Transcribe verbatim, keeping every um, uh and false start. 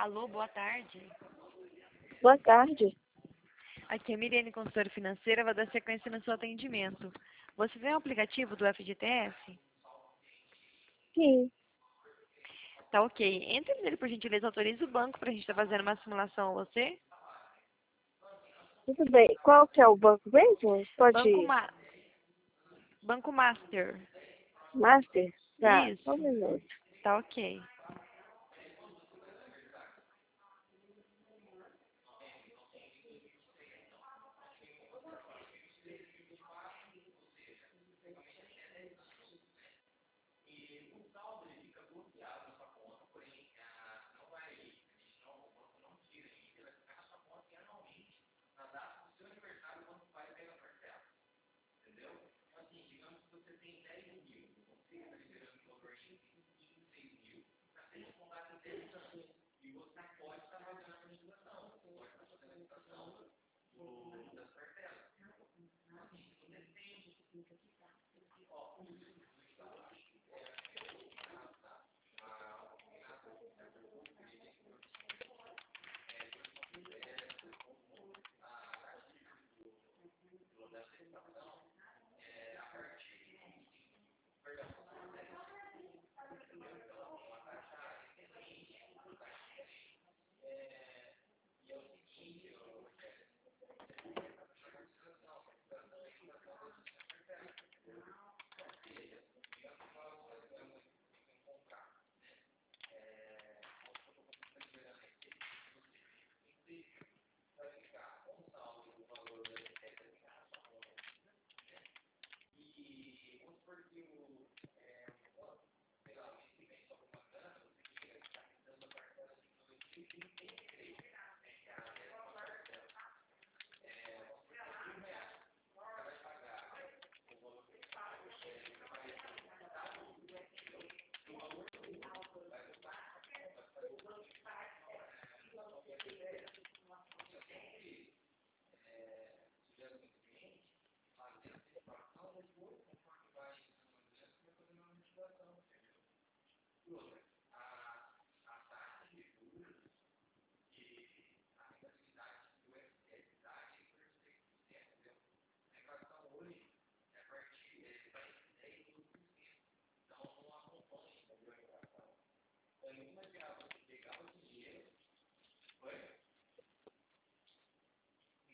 Alô, boa tarde. Boa tarde. Aqui é a Miriane, consultora financeira, vai dar sequência no seu atendimento. Você tem o aplicativo do F G T S? Sim, Tá ok. Entre nele, por gentileza, autorize o banco para a gente estar fazendo uma simulação a você. tudo bem. Qual que é o banco mesmo? Pode Banco, ir. Ma banco Master. Master? Tá, só um Isso. minuto. Tá ok.